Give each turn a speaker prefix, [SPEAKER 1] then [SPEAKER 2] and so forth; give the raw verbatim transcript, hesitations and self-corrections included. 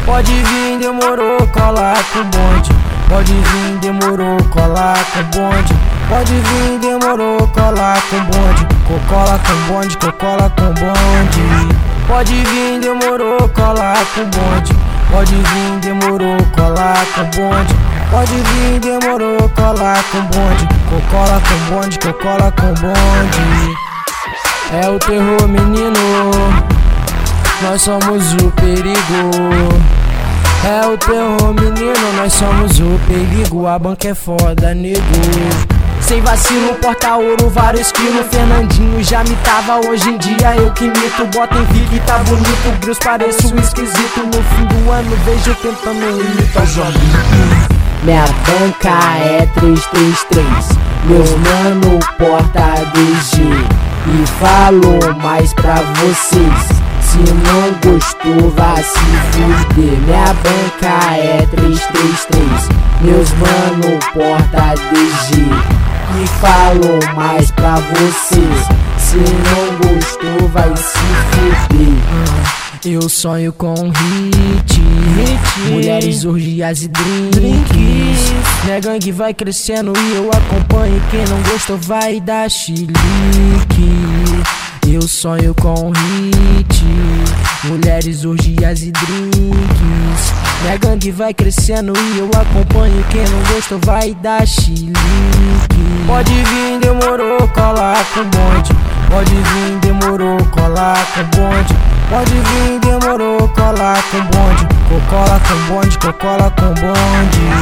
[SPEAKER 1] Pode vir, demorou, colar com o bonde. Pode vir, demorou, colar com o bonde. Pode vir, demorou, colar com o bonde. Cocola com bonde, cocola com bonde. Pode vir, demorou, colar com o bonde. Pode vir, demorou, colar com o bonde. Pode vir, demorou, colar com o bonde. Cocola com bonde, cocola com bonde. É o terror, menino, nós somos o perigo. É o terror, menino, nós somos o perigo. A banca é foda, nego. Sem vacilo, porta-ouro, vários quilos. Fernandinho já me tava, hoje em dia eu que mito. Bota em vida e tá bonito, Grills pareço esquisito. No fim do ano vejo tentando imitar o joguinho.
[SPEAKER 2] Minha banca é três três três, meus mano porta D G. E falo mais pra vocês, se não gostou vai se fuder. Minha banca é três três três, meus mano porta D G. E falo mais pra vocês, se não gostou vai se fuder.
[SPEAKER 1] Eu sonho com hit, hit, mulheres, orgias e drinks, drinks. Minha gangue vai crescendo e eu acompanho. Quem não gostou vai dar chilique. Eu sonho com hit, mulheres, orgias e drinks. Minha gangue vai crescendo e eu acompanho. Quem não gostou vai dar chilique. Pode vir, demorou, colar com bonde. Pode vir, demorou, colar com bonde. Pode vir, demorou, colar com bonde. Cocola com bonde, cocola com bonde.